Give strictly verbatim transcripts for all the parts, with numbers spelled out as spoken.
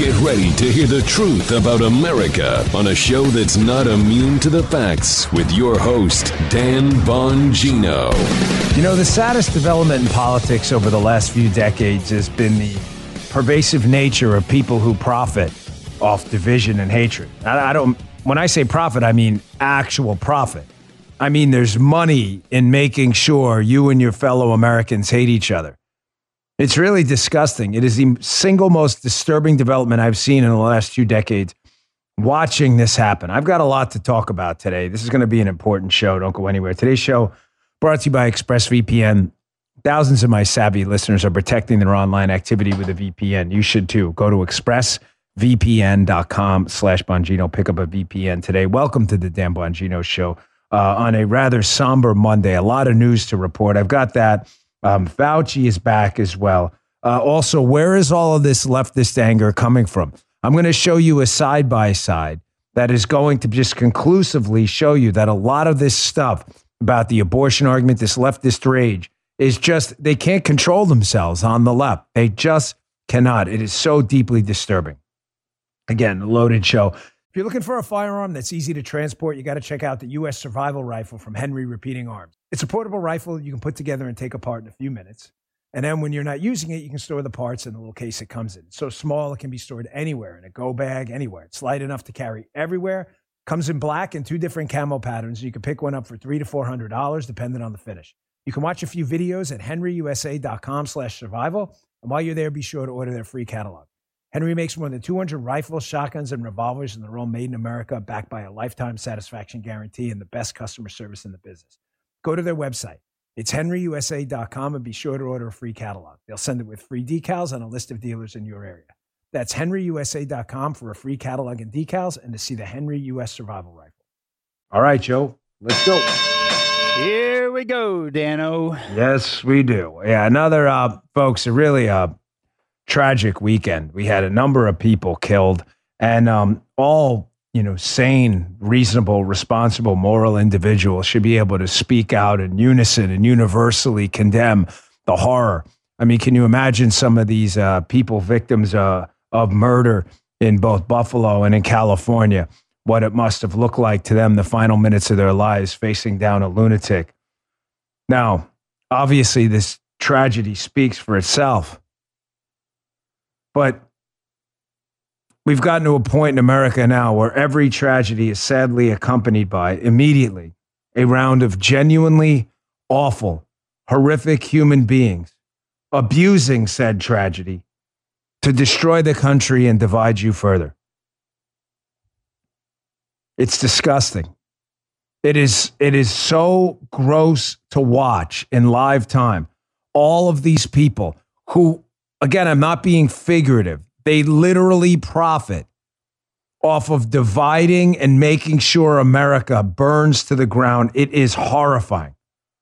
Get ready to hear the truth about America on a show that's not immune to the facts with your host, Dan Bongino. You know, the saddest development in politics over the last few decades has been the pervasive nature of people who profit off division and hatred. I, I don't, when I say profit, I mean actual profit. I mean, there's money in making sure you and your fellow Americans hate each other. It's really disgusting. It is the single most disturbing development I've seen in the last two decades, watching this happen. I've got a lot to talk about today. This is going to be an important show. Don't go anywhere. Today's show brought to you by ExpressVPN. Thousands of my savvy listeners are protecting their online activity with a V P N. You should too. Go to expressvpn.com slash Bongino. Pick up a V P N today. Welcome to the Dan Bongino Show uh, on a rather somber Monday. A lot of news to report. I've got that. Um, Fauci is back as well. Uh, also, where is all of this leftist anger coming from? I'm going to show you a side-by-side that is going to just conclusively show you that a lot of this stuff about the abortion argument, this leftist rage, is just, they can't control themselves on the left. They just cannot. It is so deeply disturbing. Again, a loaded show. If you're looking for a firearm that's easy to transport, you got to check out the U S Survival Rifle from Henry Repeating Arms. It's a portable rifle you can put together and take apart in a few minutes. And then when you're not using it, you can store the parts in the little case it comes in. It's so small, it can be stored anywhere, in a go bag, anywhere. It's light enough to carry everywhere. Comes in black and two different camo patterns. You can pick one up for three to four hundred dollars, depending on the finish. You can watch a few videos at henryusa.com slash survival. And while you're there, be sure to order their free catalog. Henry makes more than two hundred rifles, shotguns, and revolvers, and they're all made in America, backed by a lifetime satisfaction guarantee and the best customer service in the business. Go to their website. It's henry u s a dot com, and be sure to order a free catalog. They'll send it with free decals and a list of dealers in your area. That's henry u s a dot com for a free catalog and decals and to see the Henry U S Survival Rifle. All right, Joe, let's go. Here we go, Dano. Yes, we do. Yeah, another, uh, folks, a really uh, tragic weekend. We had a number of people killed, and um, all, you know, sane, reasonable, responsible, moral individuals should be able to speak out in unison and universally condemn the horror. I mean, can you imagine some of these uh, people, victims uh, of murder in both Buffalo and in California, what it must have looked like to them the final minutes of their lives facing down a lunatic? Now, obviously, this tragedy speaks for itself. But we've gotten to a point in America now where every tragedy is sadly accompanied by, immediately, a round of genuinely awful, horrific human beings abusing said tragedy to destroy the country and divide you further. It's disgusting. It is, it is so gross to watch in live time. All of these people who, again, I'm not being figurative. They literally profit off of dividing and making sure America burns to the ground. It is horrifying.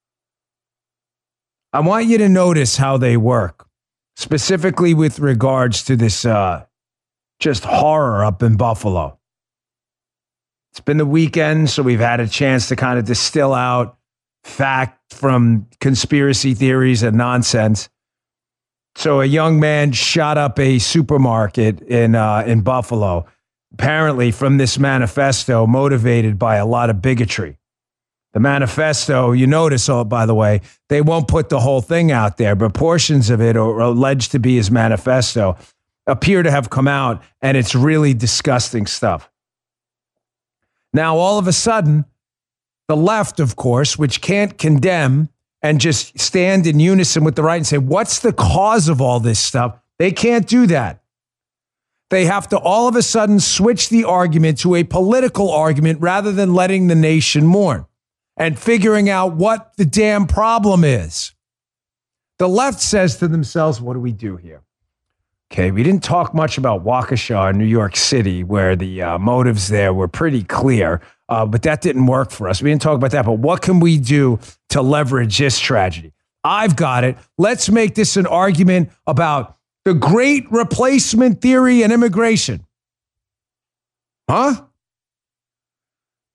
I want you to notice how they work, specifically with regards to this uh, just horror up in Buffalo. It's been the weekend, so we've had a chance to kind of distill out fact from conspiracy theories and nonsense. So a young man shot up a supermarket in uh, in Buffalo, apparently from this manifesto motivated by a lot of bigotry. The manifesto, you notice, oh, by the way, they won't put the whole thing out there, but portions of it, or alleged to be his manifesto, appear to have come out, and it's really disgusting stuff. Now, all of a sudden, the left, of course, which can't condemn and just stand in unison with the right and say, what's the cause of all this stuff? They can't do that. They have to all of a sudden switch the argument to a political argument rather than letting the nation mourn and figuring out what the damn problem is. The left says to themselves, what do we do here? Okay, we didn't talk much about Waukesha, New York City, where the uh, motives there were pretty clear, uh, but that didn't work for us. We didn't talk about that, but what can we do to leverage this tragedy? I've got it. Let's make this an argument about the great replacement theory and immigration. Huh?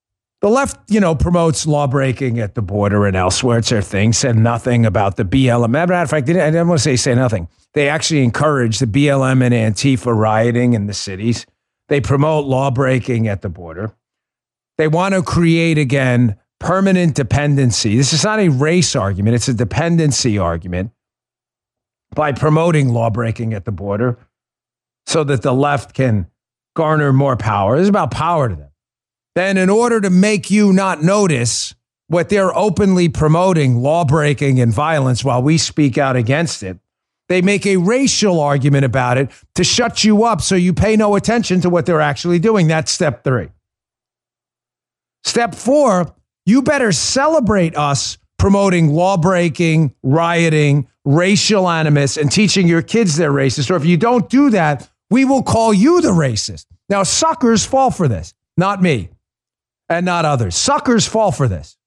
The left, you know, promotes law breaking at the border and elsewhere. It's their thing. Said nothing about the B L M. Matter of fact, I didn't want to say say nothing. They actually encourage the B L M and Antifa rioting in the cities. They promote law breaking at the border. They want to create, again, permanent dependency. This is not a race argument. It's a dependency argument by promoting law breaking at the border so that the left can garner more power. This is about power to them. Then in order to make you not notice what they're openly promoting, law breaking and violence, while we speak out against it, they make a racial argument about it to shut you up so you pay no attention to what they're actually doing. That's step three. Step four, you better celebrate us promoting law breaking, rioting, racial animus, and teaching your kids they're racist. Or if you don't do that, we will call you the racist. Now, suckers fall for this, not me. And not others. Suckers fall for this.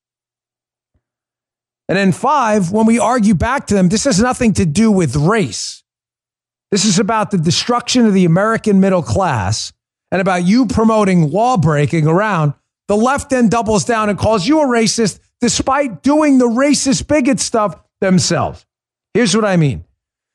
And then five, when we argue back to them, this has nothing to do with race. This is about the destruction of the American middle class and about you promoting law breaking around. The left then doubles down and calls you a racist despite doing the racist bigot stuff themselves. Here's what I mean.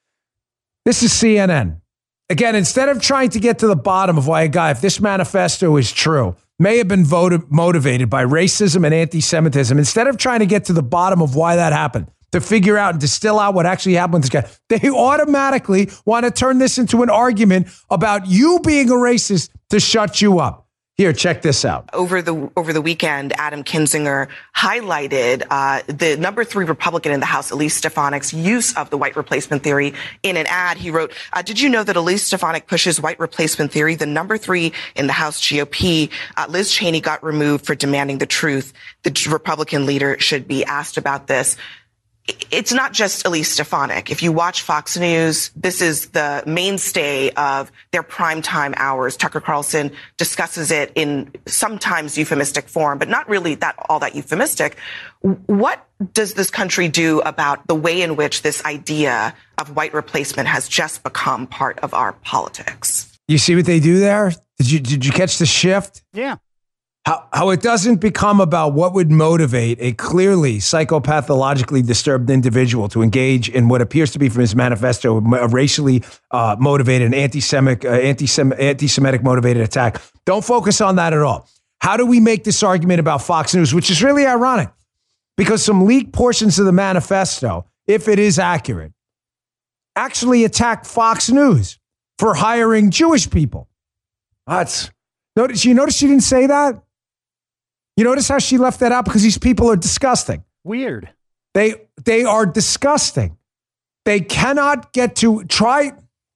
This is C N N. Again, instead of trying to get to the bottom of why a guy, if this manifesto is true, may have been voted, motivated by racism and anti-Semitism. Instead of trying to get to the bottom of why that happened, to figure out and distill out what actually happened with this guy, they automatically want to turn this into an argument about you being a racist to shut you up. Here, check this out. Over the over the weekend, Adam Kinzinger highlighted uh, the number three Republican in the House, Elise Stefanik's use of the white replacement theory in an ad. He wrote, uh, did you know that Elise Stefanik pushes white replacement theory? The number three in the House G O P, uh, Liz Cheney, got removed for demanding the truth. The Republican leader should be asked about this. It's not just Elise Stefanik. If you watch Fox News, this is the mainstay of their primetime hours. Tucker Carlson discusses it in sometimes euphemistic form, but not really that all that euphemistic. What does this country do about the way in which this idea of white replacement has just become part of our politics? You see what they do there? Did you did you catch the shift? Yeah. How, how it doesn't become about what would motivate a clearly psychopathologically disturbed individual to engage in what appears to be from his manifesto, a racially uh, motivated, anti-Semitic, uh, anti-Sem- anti-Semitic motivated attack. Don't focus on that at all. How do we make this argument about Fox News, which is really ironic because some leaked portions of the manifesto, if it is accurate, actually attack Fox News for hiring Jewish people. That's notice. You notice she didn't say that? You notice how she left that out? Because these people are disgusting. Weird. They they are disgusting. They cannot get to try.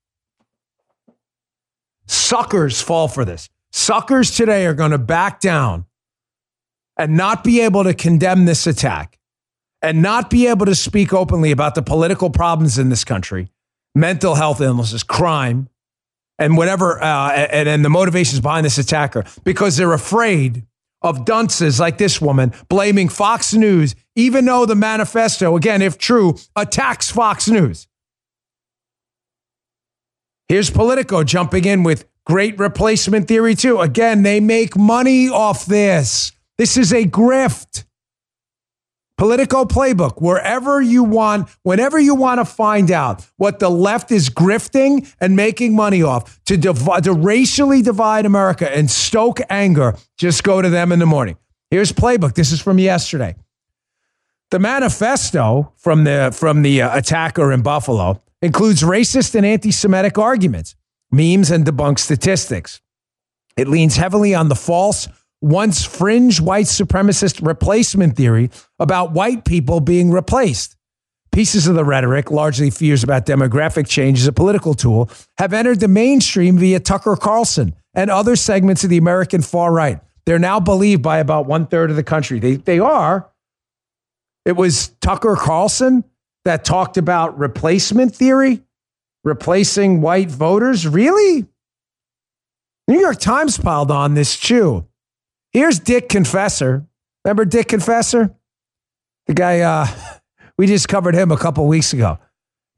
Suckers fall for this. Suckers today are going to back down and not be able to condemn this attack and not be able to speak openly about the political problems in this country, mental health illnesses, crime, and whatever, uh, and, and the motivations behind this attacker, because they're afraid of dunces like this woman blaming Fox News, even though the manifesto, again, if true, attacks Fox News. Here's Politico jumping in with great replacement theory too. Again, they make money off this. This is a grift. Politico playbook, wherever you want, whenever you want to find out what the left is grifting and making money off to, div- to racially divide America and stoke anger, just go to them in the morning. Here's playbook. This is from yesterday. The manifesto from the, from the uh, attacker in Buffalo includes racist and anti-Semitic arguments, memes, and debunk statistics. It leans heavily on the false, once fringe white supremacist replacement theory about white people being replaced. Pieces of the rhetoric, largely fears about demographic change as a political tool, have entered the mainstream via Tucker Carlson and other segments of the American far right. They're now believed by about one third of the country. They, they are. It was Tucker Carlson that talked about replacement theory, replacing white voters. Really? New York Times piled on this too. Here's Dick Confessor. Remember Dick Confessor? The guy, uh, we just covered him a couple weeks ago.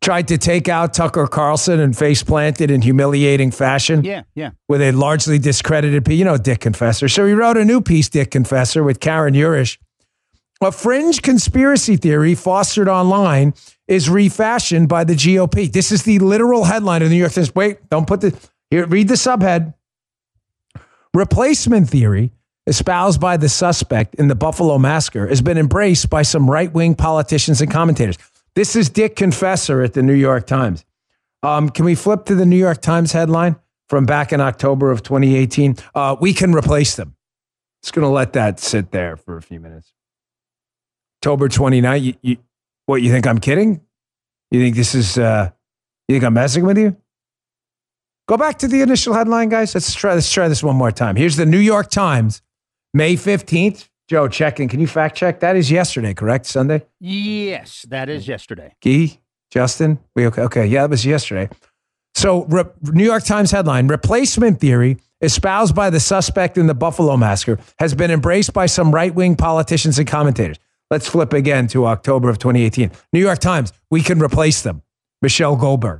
tried to take out Tucker Carlson and face planted in humiliating fashion. Yeah, yeah. With a largely discredited piece. You know Dick Confessor. So he wrote a new piece, Dick Confessor, with Karen Urish. A fringe conspiracy theory fostered online is refashioned by the G O P. This is the literal headline of the New York Times. Wait, don't put the... Here, read the subhead. Replacement theory espoused by the suspect in the Buffalo massacre has been embraced by some right-wing politicians and commentators. This is Dick Confessor at the New York Times. Um, can we flip to the New York Times headline from back in October of twenty eighteen? Uh, we can replace them. Just going to let that sit there for a few minutes. October twenty-ninth. You, you, what, you think I'm kidding? You think this is, uh, you think I'm messing with you? Go back to the initial headline, guys. Let's try, let's try this one more time. Here's the New York Times, May fifteenth. Joe, checking. Can you fact check? That is yesterday, correct? Sunday? Yes, that is yesterday. Guy, Justin? We okay? Okay, yeah, it was yesterday. So, re- New York Times headline, replacement theory espoused by the suspect in the Buffalo massacre has been embraced by some right-wing politicians and commentators. Let's flip again to October of twenty eighteen. New York Times, we can replace them. Michelle Goldberg.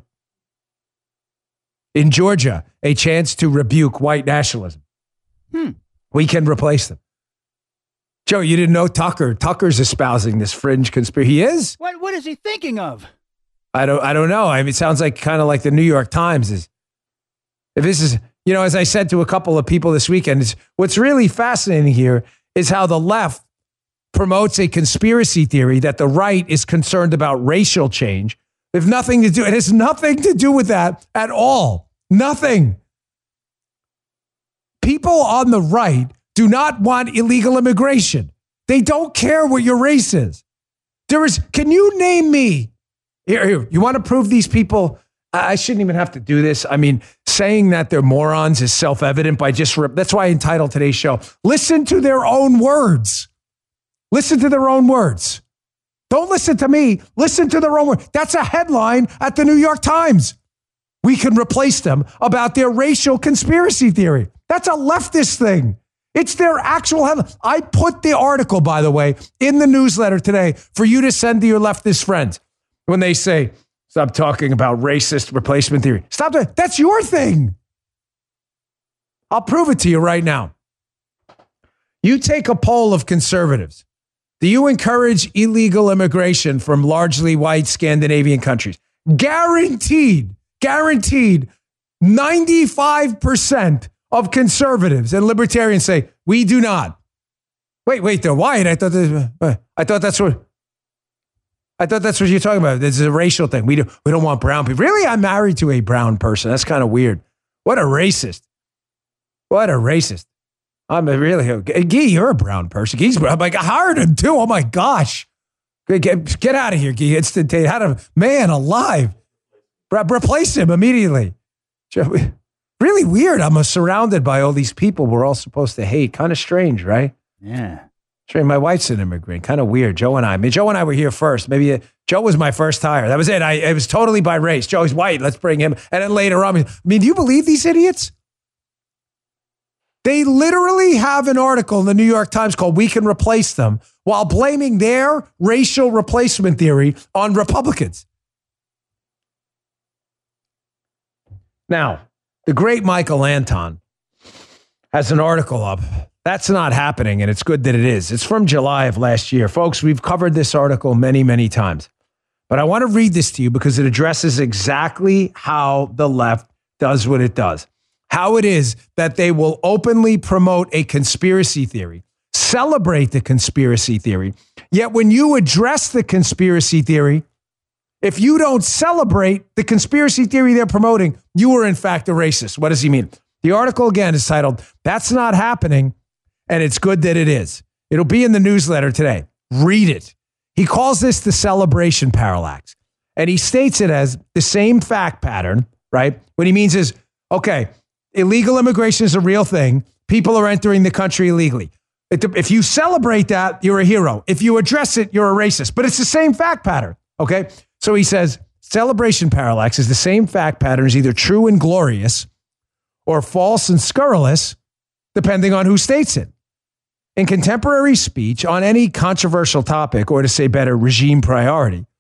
In Georgia, a chance to rebuke white nationalism. Hmm. We can replace them. Joe, you didn't know Tucker. Tucker's espousing this fringe conspiracy. He is? What What is he thinking of? I don't I don't know. I mean, it sounds like kind of like the New York Times is. If this is, you know, as I said to a couple of people this weekend, it's, what's really fascinating here is how the left promotes a conspiracy theory that the right is concerned about racial change. They have nothing to do. It has nothing to do with that at all. Nothing. People on the right do not want illegal immigration. They don't care what your race is. There is, can you name me? Here, here, you want to prove these people? I shouldn't even have to do this. I mean, saying that they're morons is self-evident by just, that's why I entitled today's show, listen to their own words. Listen to their own words. Don't listen to me. Listen to their own words. That's a headline at the New York Times. We can replace them about their racial conspiracy theory. That's a leftist thing. It's their actual headline. I put the article, by the way, in the newsletter today for you to send to your leftist friends. When they say, stop talking about racist replacement theory. Stop doing that. That's your thing. I'll prove it to you right now. You take a poll of conservatives. Do you encourage illegal immigration from largely white Scandinavian countries? Guaranteed, guaranteed, ninety-five percent of conservatives and libertarians say, we do not. Wait, wait, they're white. I thought, this, I thought that's what... I thought that's what you're talking about. This is a racial thing. We, do, we don't want brown people. Really? I'm married to a brown person. That's kind of weird. What a racist. What a racist. I'm a really, Guy, you're a brown person. Guy's brown. I'm like, I hired him too. Oh my gosh. Get, get out of here, Guy. Instantaneous. How to, man alive. Replace him immediately. Really weird. I'm surrounded by all these people we're all supposed to hate. Kind of strange, right? Yeah. Strange. My wife's an immigrant. Kind of weird. Joe and I. I mean, Joe and I were here first. Maybe uh, Joe was my first hire. That was it. I, it was totally by race. Joe's white. Let's bring him. And then later on, I mean, do you believe these idiots? They literally have an article in the New York Times called We Can Replace Them while blaming their racial replacement theory on Republicans. Now, the great Michael Anton has an article up. That's not happening, and it's good that it is. It's from July of last year. Folks, we've covered this article many, many times. But I want to read this to you because it addresses exactly how the left does what it does. How it is that they will openly promote a conspiracy theory, celebrate the conspiracy theory, yet when you address the conspiracy theory, if you don't celebrate the conspiracy theory they're promoting, you are in fact a racist. What does he mean? The article again is titled, That's Not Happening, and it's good that it is. It'll be in the newsletter today. Read it. He calls this the celebration parallax, and he states it as the same fact pattern, right? What he means is, okay, illegal immigration is a real thing. People are entering the country illegally. If you celebrate that, you're a hero. If you address it, you're a racist. But it's the same fact pattern, okay? So he says, celebration parallax is the same fact pattern is either true and glorious or false and scurrilous, depending on who states it. In contemporary speech on any controversial topic, or to say better, regime priority,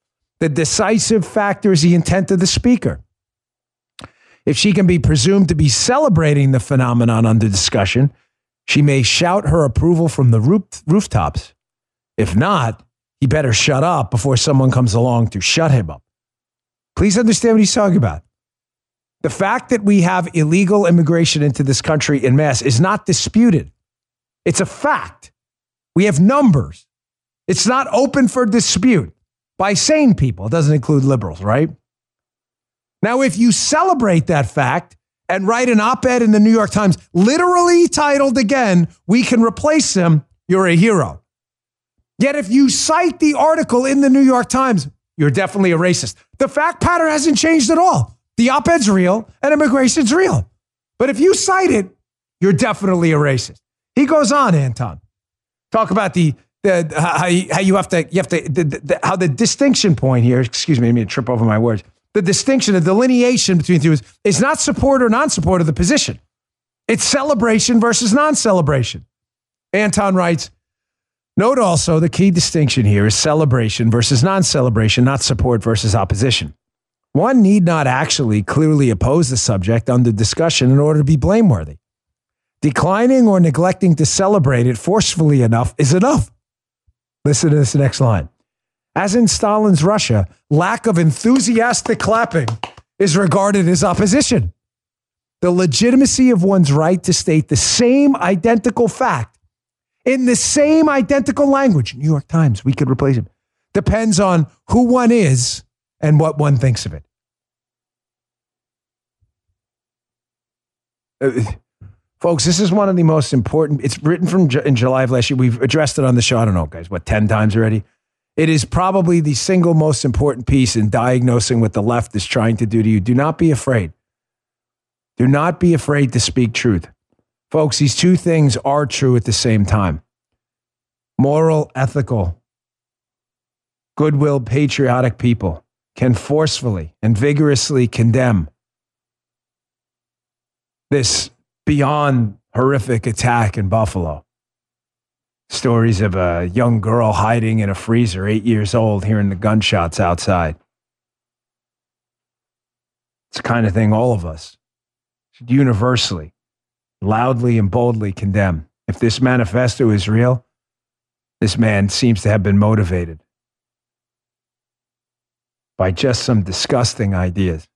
The decisive factor is the intent of the speaker. If she can be presumed to be celebrating the phenomenon under discussion, she may shout her approval from the roof, rooftops. If not, he better shut up before someone comes along to shut him up. Please understand what he's talking about. The fact that we have illegal immigration into this country en masse is not disputed. It's a fact. We have numbers. It's not open for dispute by sane people. It doesn't include liberals, right? Now, if you celebrate that fact and write an op-ed in the New York Times, literally titled again, "We can replace them," you're a hero. Yet if you cite the article in the New York Times, you're definitely a racist. The fact pattern hasn't changed at all. The op-ed's real and immigration's real. But if you cite it, you're definitely a racist. He goes on, Anton. Talk about the, the how, you, how you have to, you have to, the, the, how the distinction point here, excuse me, I didn't trip over my words. The distinction, the delineation between the two is, is not support or non-support of the position. It's celebration versus non-celebration. Anton writes, note also the key distinction here is celebration versus non-celebration, not support versus opposition. One need not actually clearly oppose the subject under discussion in order to be blameworthy. Declining or neglecting to celebrate it forcefully enough is enough. Listen to this next line. As in Stalin's Russia, lack of enthusiastic clapping is regarded as opposition. The legitimacy of one's right to state the same identical fact in the same identical language, New York Times, we could replace him, depends on who one is and what one thinks of it. Uh, folks, this is one of the most important, it's written from in July of last year. We've addressed it on the show, I don't know, guys, what, ten times already? It is probably the single most important piece in diagnosing what the left is trying to do to you. Do not be afraid. Do not be afraid to speak truth. Folks, these two things are true at the same time. Moral, ethical, goodwill, patriotic people can forcefully and vigorously condemn this beyond horrific attack in Buffalo. Stories of a young girl hiding in a freezer, eight years old, hearing the gunshots outside. It's the kind of thing all of us should universally, loudly and boldly condemn. If this manifesto is real, this man seems to have been motivated by just some disgusting ideas.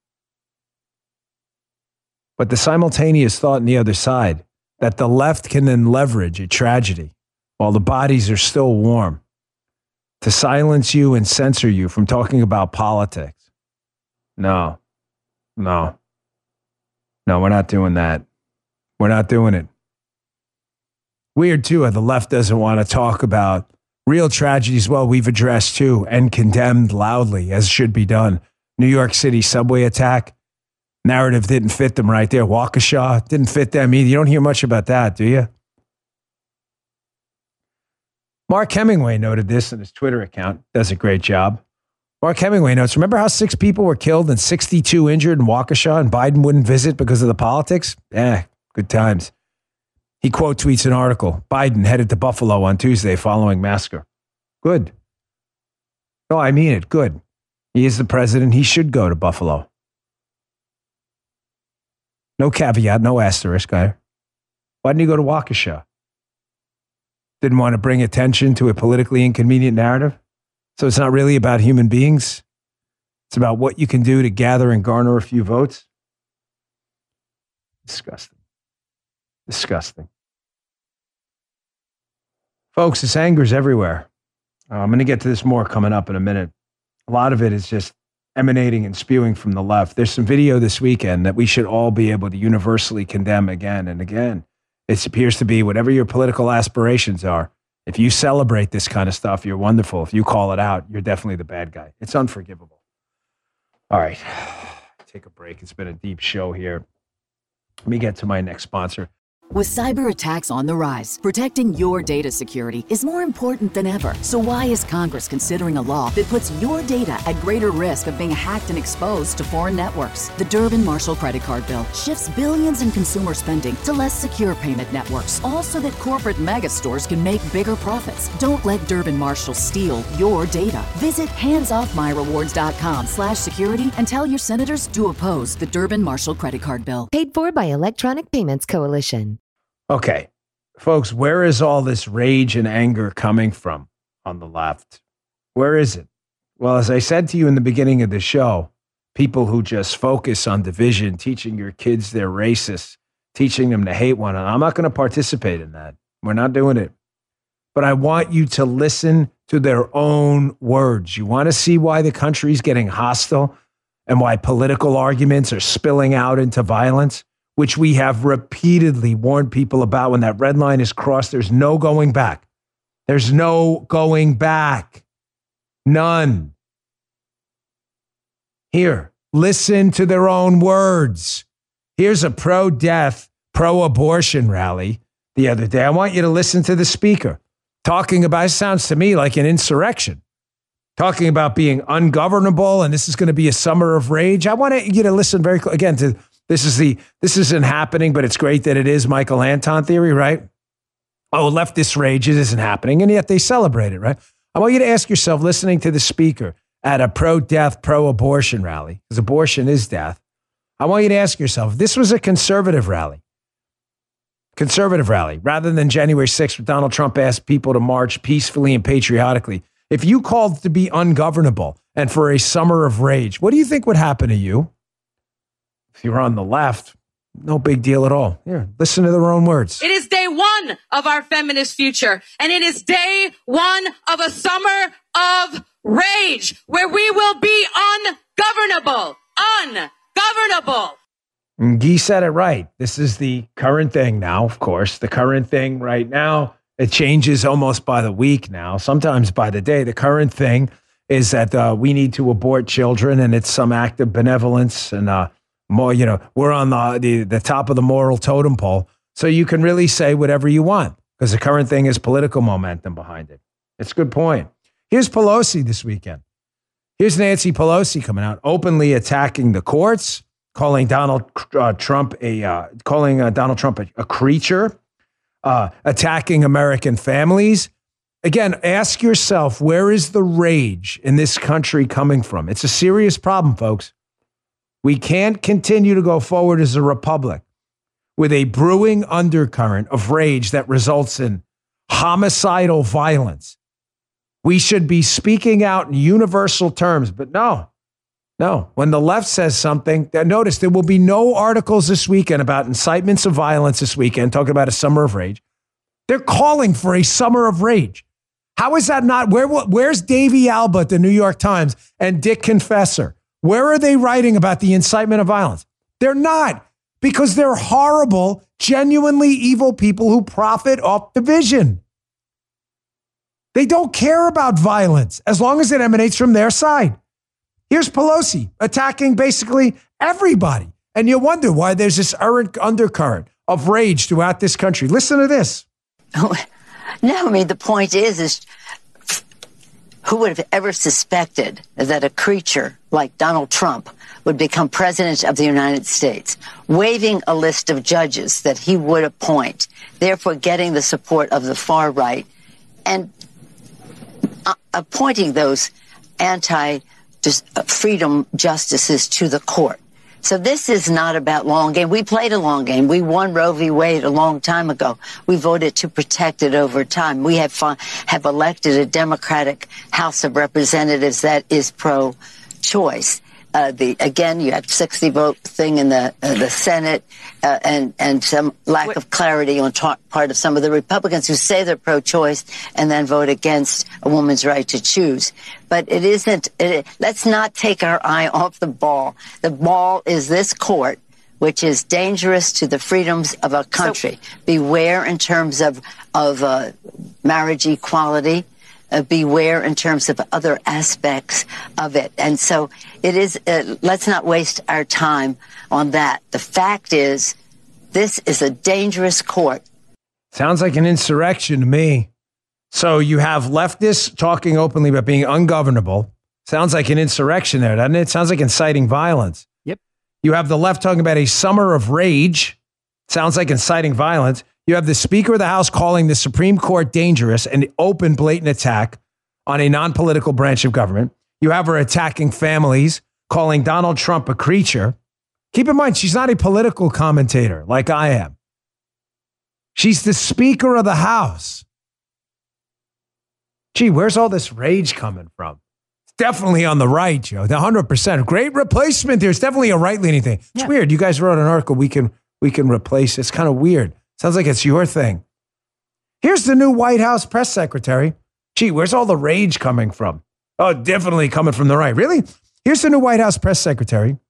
But the simultaneous thought on the other side that the left can then leverage a tragedy while the bodies are still warm to silence you and censor you from talking about politics. No, no, no, we're not doing that. We're not doing it. Weird, too, how the left doesn't want to talk about real tragedies. Well, we've addressed, too, and condemned loudly, as should be done. New York City subway attack. Narrative didn't fit them right there. Waukesha didn't fit them either. You don't hear much about that, do you? Mark Hemingway noted this in his Twitter account. Does a great job. Mark Hemingway notes, remember how six people were killed and sixty-two injured in Waukesha and Biden wouldn't visit because of the politics? Eh, good times. He quote tweets an article. Biden headed to Buffalo on Tuesday following massacre. Good. No, I mean it. Good. He is the president. He should go to Buffalo. No caveat, no asterisk. Why didn't he go to Waukesha? Didn't want to bring attention to a politically inconvenient narrative? So it's not really about human beings? It's about what you can do to gather and garner a few votes? Disgusting. Disgusting. Folks, this anger is everywhere. Uh, I'm going to get to this more coming up in a minute. A lot of it is just emanating and spewing from the left. There's some video this weekend that we should all be able to universally condemn again and again. It appears to be whatever your political aspirations are. If you celebrate this kind of stuff, you're wonderful. If you call it out, you're definitely the bad guy. It's unforgivable. All right. Take a break. It's been a deep show here. Let me get to my next sponsor. With cyber attacks on the rise, protecting your data security is more important than ever. So why is Congress considering a law that puts your data at greater risk of being hacked and exposed to foreign networks? The Durbin-Marshall credit card bill shifts billions in consumer spending to less secure payment networks, all so that corporate mega stores can make bigger profits. Don't let Durbin-Marshall steal your data. Visit handsoffmyrewards.com slash security and tell your senators to oppose the Durbin-Marshall credit card bill. Paid for by Electronic Payments Coalition. Okay, folks, where is all this rage and anger coming from on the left? Where is it? Well, as I said to you in the beginning of the show, people who just focus on division, teaching your kids they're racist, teaching them to hate one another. I'm not going to participate in that. We're not doing it. But I want you to listen to their own words. You want to see why the country's getting hostile and why political arguments are spilling out into violence, which we have repeatedly warned people about. When that red line is crossed, there's no going back. There's no going back. None. Here, listen to their own words. Here's a pro-death, pro-abortion rally the other day. I want you to listen to the speaker talking about, it sounds to me like an insurrection, talking about being ungovernable, and this is going to be a summer of rage. I want you to listen very, again, to This is the, this isn't happening, but it's great that it is Michael Anton theory, right? Oh, leftist rage, it isn't happening. And yet they celebrate it, right? I want you to ask yourself, listening to the speaker at a pro-death, pro-abortion rally, because abortion is death. I want you to ask yourself, if this was a conservative rally, conservative rally, rather than January sixth, where Donald Trump asked people to march peacefully and patriotically, if you called to be ungovernable and for a summer of rage, what do you think would happen to you? If you're on the left, no big deal at all. Here, listen to their own words. It is day one of our feminist future, and it is day one of a summer of rage where we will be ungovernable. Ungovernable. And Guy said it right. This is the current thing now, of course. The current thing right now, it changes almost by the week now, sometimes by the day. The current thing is that uh, we need to abort children, and it's some act of benevolence and uh more, you know, we're on the, the the top of the moral totem pole, so you can really say whatever you want because the current thing is political momentum behind it. It's a good point. Here's Pelosi this weekend. Here's Nancy Pelosi coming out openly attacking the courts, calling Donald uh, Trump a uh, calling uh, Donald Trump a, a creature, uh, attacking American families. Again, ask yourself, where is the rage in this country coming from? It's a serious problem, folks. We can't continue to go forward as a republic with a brewing undercurrent of rage that results in homicidal violence. We should be speaking out in universal terms, but no, no. When the left says something, notice there will be no articles this weekend about incitements of violence this weekend, talking about a summer of rage. They're calling for a summer of rage. How is that not? Where, where's Davey Alba at the New York Times and Dick Confessor? Where are they writing about the incitement of violence? They're not, because they're horrible, genuinely evil people who profit off division. They don't care about violence as long as it emanates from their side. Here's Pelosi attacking basically everybody. And you wonder why there's this undercurrent of rage throughout this country. Listen to this. No, I mean, the point is, is who would have ever suspected that a creature like Donald Trump would become president of the United States, waiving a list of judges that he would appoint, therefore getting the support of the far right, and uh, appointing those anti-freedom justices to the court. So this is not about long game. We played a long game. We won Roe v. Wade a long time ago. We voted to protect it over time. We have fun, have elected a Democratic House of Representatives that is pro-choice. Uh, the again, you have sixty vote thing in the uh, the Senate, uh, and and some lack of clarity on ta- part of some of the Republicans who say they're pro-choice and then vote against a woman's right to choose. But it isn't. It, let's not take our eye off the ball. The ball is this court, which is dangerous to the freedoms of our country. So, beware in terms of of uh, marriage equality. Uh, beware in terms of other aspects of it. And so it is, uh, let's not waste our time on that. The fact is, This is a dangerous court. Sounds like an insurrection to me. So you have leftists talking openly about being ungovernable. Sounds like an insurrection there, doesn't it? Sounds like inciting violence. Yep. You have the left talking about a summer of rage. Sounds like inciting violence. You have the Speaker of the House calling the Supreme Court dangerous, an open, blatant attack on a non-political branch of government. You have her attacking families, calling Donald Trump a creature. Keep in mind, she's not a political commentator like I am. She's the Speaker of the House. Gee, where's all this rage coming from? It's definitely on the right, Joe. one hundred percent. Great replacement. There's definitely a right-leaning thing. It's yeah. weird. You guys wrote an article. We can we can replace. It's kind of weird. Sounds like it's your thing. Here's the new White House press secretary. Gee, where's all the rage coming from? Oh, definitely coming from the right. Really? Here's the new White House press secretary.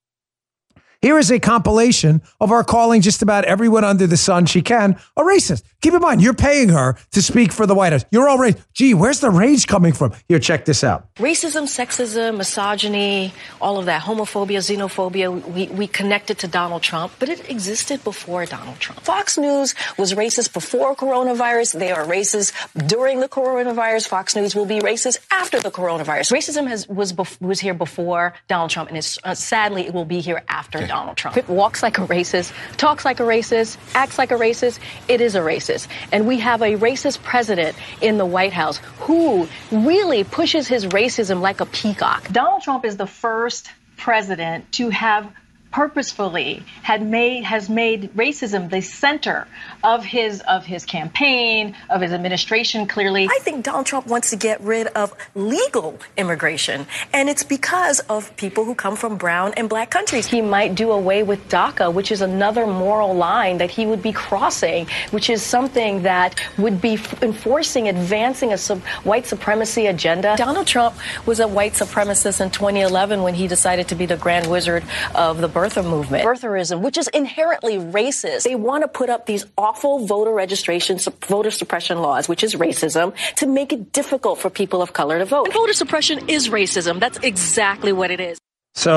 Here is a compilation of our calling just about everyone under the sun she can a racist. Keep in mind, you're paying her to speak for the White House. You're all racist. Gee, where's the rage coming from? Here, check this out. Racism, sexism, misogyny, all of that, homophobia, xenophobia, we, we connected to Donald Trump, but it existed before Donald Trump. Fox News was racist before coronavirus. They are racist during the coronavirus. Fox News will be racist after the coronavirus. Racism has was bef- was here before Donald Trump, and it's, uh, sadly, it will be here after Donald Trump. It walks like a racist, talks like a racist, acts like a racist. It is a racist. And we have a racist president in the White House who really pushes his racism like a peacock. Donald Trump is the first president to have purposefully had made has made racism the center of his of his campaign, of his administration. Clearly, I think Donald Trump wants to get rid of legal immigration, and it's because of people who come from brown and black countries. He might do away with DACA, which is another moral line that he would be crossing, which is something that would be f- enforcing, advancing a sub- white supremacy agenda. Donald Trump was a white supremacist in twenty eleven when he decided to be the grand wizard of the birther movement. Birtherism, which is inherently racist. They want to put up these awful voter registration, voter suppression laws, which is racism, to make it difficult for people of color to vote. And voter suppression is racism. That's exactly what it is.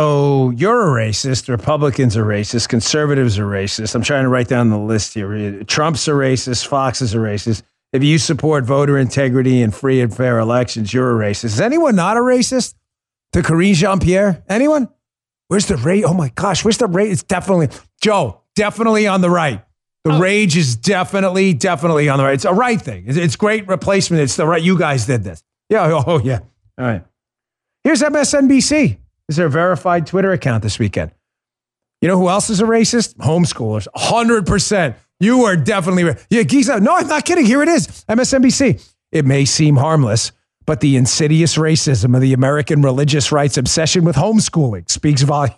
So you're a racist. Republicans are racist. Conservatives are racist. I'm trying to write down the list here. Trump's a racist. Fox is a racist. If you support voter integrity and free and fair elections, you're a racist. Is anyone not a racist? To Karine Jean-Pierre? Anyone? Where's the rage? Oh my gosh, where's the rage? It's definitely, Joe, definitely on the right. The oh. rage is definitely, definitely on the right. It's a right thing. It's, it's great replacement. It's the right. You guys did this. Yeah. Oh, oh, yeah. All right. Here's M S N B C. Is their verified Twitter account this weekend. You know who else is a racist? Homeschoolers. one hundred percent. You are definitely, ra- yeah, geese out. No, I'm not kidding. Here it is. M S N B C. It may seem harmless, but the insidious racism of the American religious right's obsession with homeschooling speaks volumes.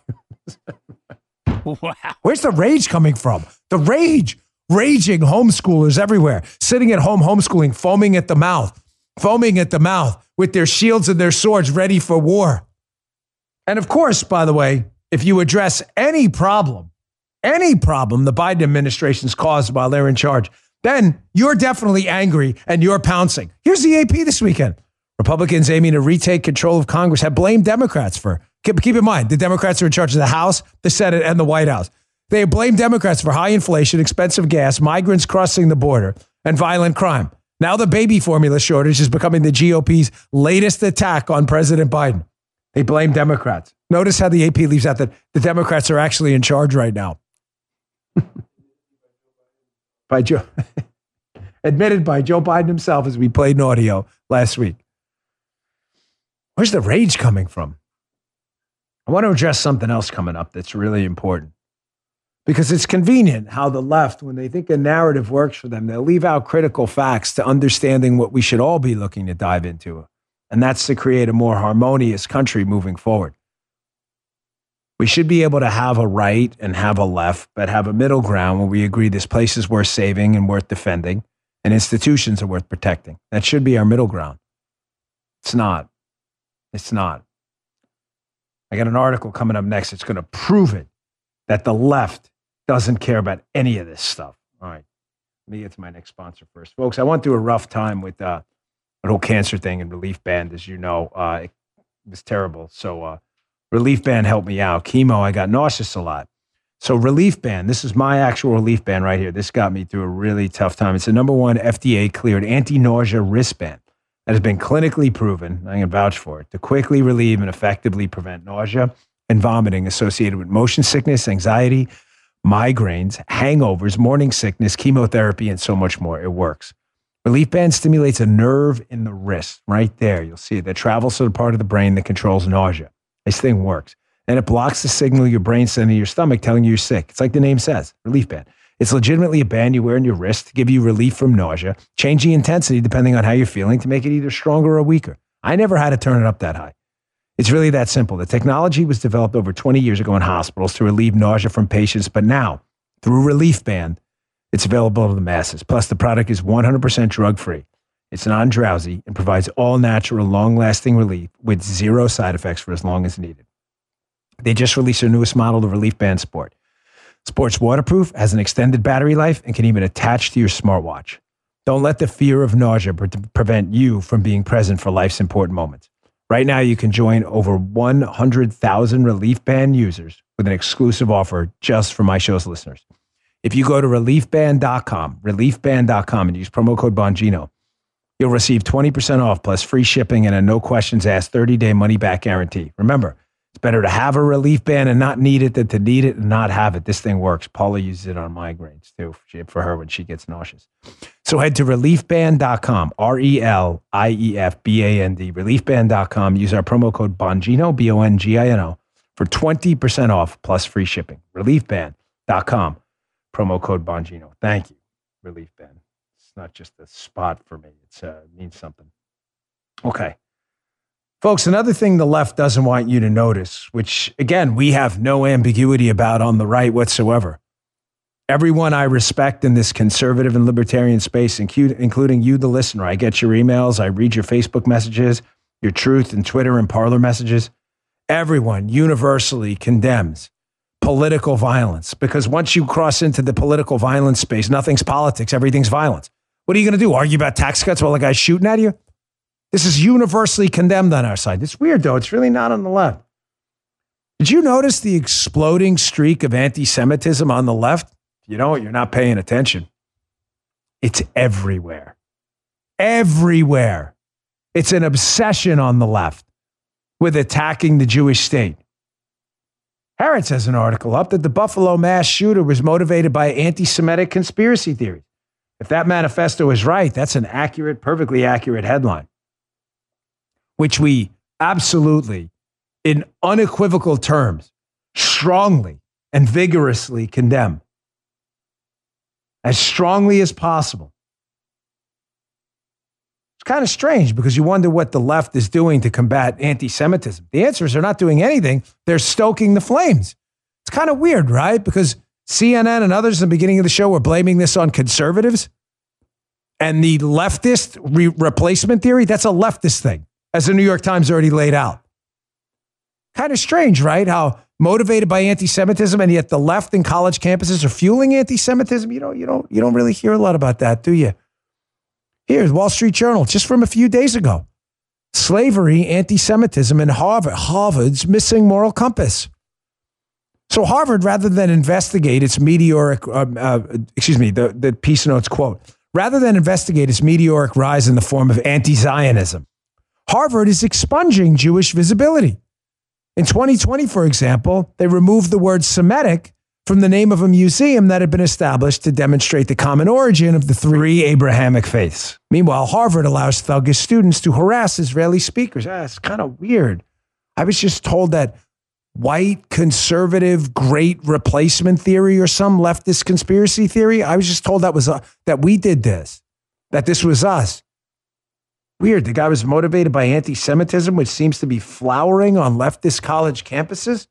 Wow. Where's the rage coming from? The rage. Raging homeschoolers everywhere, sitting at home homeschooling, foaming at the mouth, foaming at the mouth with their shields and their swords ready for war. And of course, by the way, if you address any problem, any problem the Biden administration's caused while they're in charge, then you're definitely angry and you're pouncing. Here's the A P this weekend. Republicans aiming to retake control of Congress have blamed Democrats for, keep, keep in mind, the Democrats are in charge of the House, the Senate, and the White House. They blame Democrats for high inflation, expensive gas, migrants crossing the border, and violent crime. Now the baby formula shortage is becoming the G O P's latest attack on President Biden. They blame Democrats. Notice how the A P leaves out that the Democrats are actually in charge right now. by Joe, admitted by Joe Biden himself as we played an audio last week. Where's the rage coming from? I want to address something else coming up that's really important. Because it's convenient how the left, when they think a narrative works for them, they'll leave out critical facts to understanding what we should all be looking to dive into. And that's to create a more harmonious country moving forward. We should be able to have a right and have a left, but have a middle ground where we agree this place is worth saving and worth defending, and institutions are worth protecting. That should be our middle ground. It's not. It's not. I got an article coming up next. It's going to prove it, that the left doesn't care about any of this stuff. All right. Let me get to my next sponsor first. Folks, I went through a rough time with uh, the whole cancer thing and Relief Band, as you know. Uh, it was terrible. So uh, Relief Band helped me out. Chemo, I got nauseous a lot. So Relief Band, this is my actual Relief Band right here. This got me through a really tough time. It's the number one F D A-cleared anti-nausea wristband that has been clinically proven, I can vouch for it, to quickly relieve and effectively prevent nausea and vomiting associated with motion sickness, anxiety, migraines, hangovers, morning sickness, chemotherapy, and so much more. It works. Relief Band stimulates a nerve in the wrist right there. You'll see it that travels to the part of the brain that controls nausea. This thing works. And it blocks the signal your brain sending to your stomach telling you you're sick. It's like the name says, Relief Band. It's legitimately a band you wear on your wrist to give you relief from nausea, change the intensity depending on how you're feeling to make it either stronger or weaker. I never had to turn it up that high. It's really that simple. The technology was developed over twenty years ago in hospitals to relieve nausea from patients, but now, through Relief Band, it's available to the masses. Plus, the product is one hundred percent drug-free. It's non-drowsy and provides all-natural, long-lasting relief with zero side effects for as long as needed. They just released their newest model, the Relief Band Sport. Sport's waterproof, has an extended battery life, and can even attach to your smartwatch. Don't let the fear of nausea pre- prevent you from being present for life's important moments. Right now, you can join over one hundred thousand Relief Band users with an exclusive offer just for my show's listeners. If you go to relief band dot com, relief band dot com, and use promo code Bongino, you'll receive twenty percent off plus free shipping and a no questions asked thirty-day money-back guarantee. Remember, it's better to have a Relief Band and not need it than to need it and not have it. This thing works. Paula uses it on migraines, too, for her when she gets nauseous. So head to relief band dot com, R E L I E F B A N D, relief band dot com. Use our promo code Bongino, B O N G I N O, for twenty percent off plus free shipping. relief band dot com, promo code Bongino. Thank you, Relief Band. It's not just a spot for me. It's, uh, it means something. Okay. Folks, another thing the left doesn't want you to notice, which, again, we have no ambiguity about on the right whatsoever. Everyone I respect in this conservative and libertarian space, including you, the listener. I get your emails. I read your Facebook messages, your Truth and Twitter and Parler messages. Everyone universally condemns political violence because once you cross into the political violence space, nothing's politics, everything's violence. What are you going to do? Argue about tax cuts while the guy's shooting at you? This is universally condemned on our side. It's weird, though. It's really not on the left. Did you notice the exploding streak of anti-Semitism on the left? You know, you're not paying attention. It's everywhere. Everywhere. It's an obsession on the left with attacking the Jewish state. Haaretz has an article up that the Buffalo mass shooter was motivated by anti-Semitic conspiracy theories. If that manifesto is right, that's an accurate, perfectly accurate headline, which we absolutely, in unequivocal terms, strongly and vigorously condemn. As strongly as possible. It's kind of strange because you wonder what the left is doing to combat anti-Semitism. The answer is they're not doing anything. They're stoking the flames. It's kind of weird, right? Because C N N and others in the beginning of the show were blaming this on conservatives. And the leftist re- replacement theory, that's a leftist thing, as the New York Times already laid out. Kind of strange, right? How motivated by anti-Semitism, and yet the left in college campuses are fueling anti-Semitism. You don't, you don't, you don't really hear a lot about that, do you? Here's Wall Street Journal, just from a few days ago. Slavery, anti-Semitism, and Harvard, Harvard's missing moral compass. So Harvard, rather than investigate its meteoric, uh, uh, excuse me, the, the piece notes quote, rather than investigate its meteoric rise in the form of anti-Zionism, Harvard is expunging Jewish visibility. In twenty twenty, for example, they removed the word Semitic from the name of a museum that had been established to demonstrate the common origin of the three Abrahamic faiths. Meanwhile, Harvard allows thuggish students to harass Israeli speakers. Ah, it's kind of weird. I was just told that white, conservative, great replacement theory or some leftist conspiracy theory. I was just told that was uh, that we did this, that this was us. Weird. The guy was motivated by anti-Semitism, which seems to be flowering on leftist college campuses.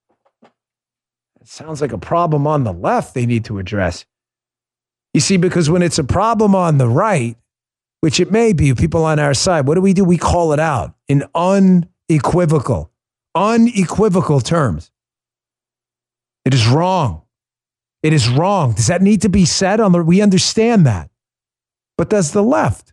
It sounds like a problem on the left they need to address. You see, because when it's a problem on the right, which it may be, people on our side, what do we do? We call it out in unequivocal, unequivocal terms. It is wrong. It is wrong. Does that need to be said? On the, we understand that. But does the left?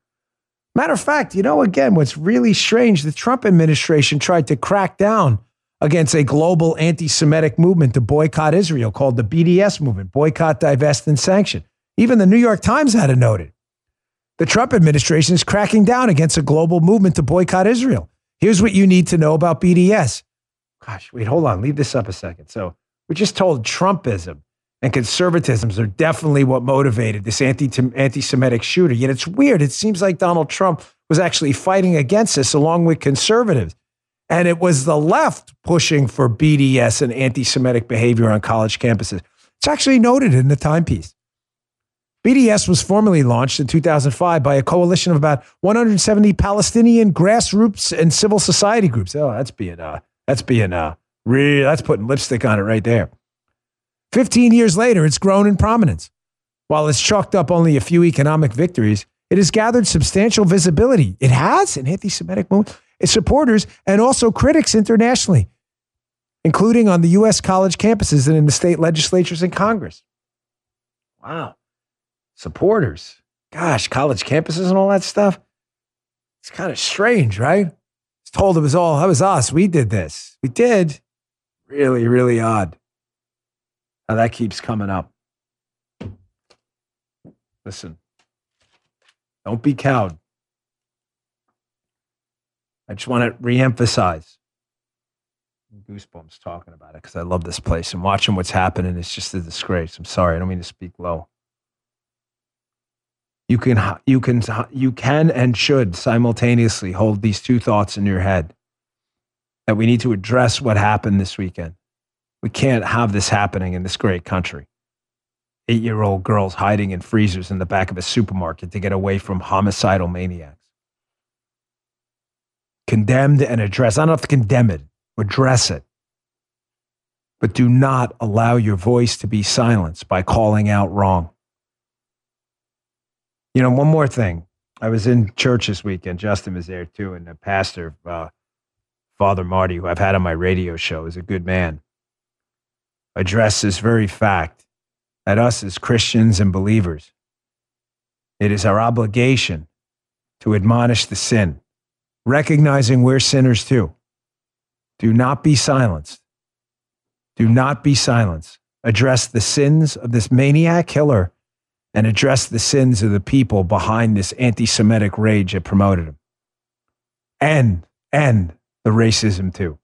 Matter of fact, you know, again, what's really strange, the Trump administration tried to crack down against a global anti-Semitic movement to boycott Israel called the B D S movement, boycott, divest, and sanction. Even the New York Times had it noted. The Trump administration is cracking down against a global movement to boycott Israel. Here's what you need to know about B D S. Gosh, wait, hold on. Leave this up a second. So we're just told Trumpism and conservatisms are definitely what motivated this anti- anti-Semitic shooter. Yet it's weird. It seems like Donald Trump was actually fighting against this along with conservatives. And it was the left pushing for B D S and anti-Semitic behavior on college campuses. It's actually noted in the timepiece. B D S was formally launched in two thousand five by a coalition of about one hundred seventy Palestinian grassroots and civil society groups. Oh, that's being, uh, that's being, uh, real, that's putting lipstick on it right there. Fifteen years later, it's grown in prominence. While it's chalked up only a few economic victories, it has gathered substantial visibility. It has an anti-Semitic movement, its supporters, and also critics internationally, including on the U S college campuses and in the state legislatures and Congress. Wow. Supporters. Gosh, college campuses and all that stuff. It's kind of strange, right? It's told it was all, that was us. We did this. We did. Really, really odd. Now that keeps coming up. Listen, don't be cowed. I just want to reemphasize. Goosebumps talking about it because I love this place and watching what's happening. It's just a disgrace. I'm sorry. I don't mean to speak low. You can, you can, you can and should simultaneously hold these two thoughts in your head that we need to address what happened this weekend. We can't have this happening in this great country. Eight-year-old girls hiding in freezers in the back of a supermarket to get away from homicidal maniacs. Condemned and address. I don't have to condemn it. Address it. But do not allow your voice to be silenced by calling out wrong. You know, one more thing. I was in church this weekend. Justin was there too. And the pastor, uh, Father Marty, who I've had on my radio show, is a good man, addressed this very fact that us as Christians and believers, it is our obligation to admonish the sin, recognizing we're sinners too. Do not be silenced. Do not be silenced. Address the sins of this maniac killer and address the sins of the people behind this anti-Semitic rage that promoted him. And, and the racism too.